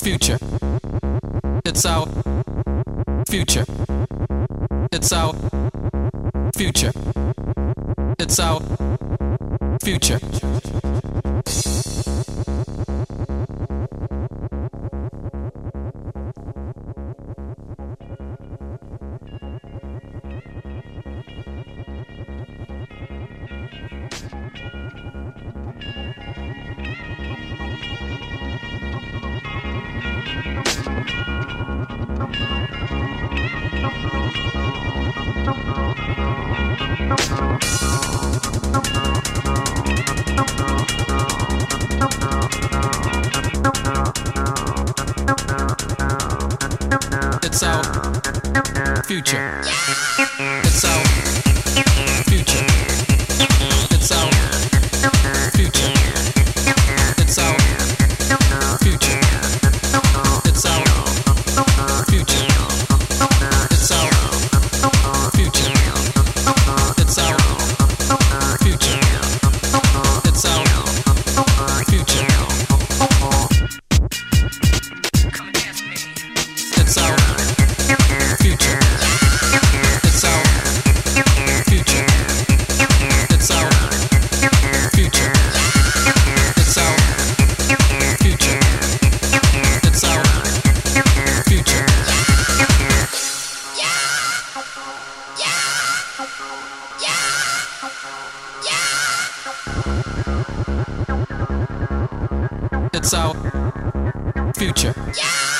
future. It's our future. It's our future. It's our future. It's our future. It's our future. It's our future. It's our future. It's our future. It's our future. It's our future. It's our future. It's our future. It's our future. It's our future. It's our future. It's our future. It's our future.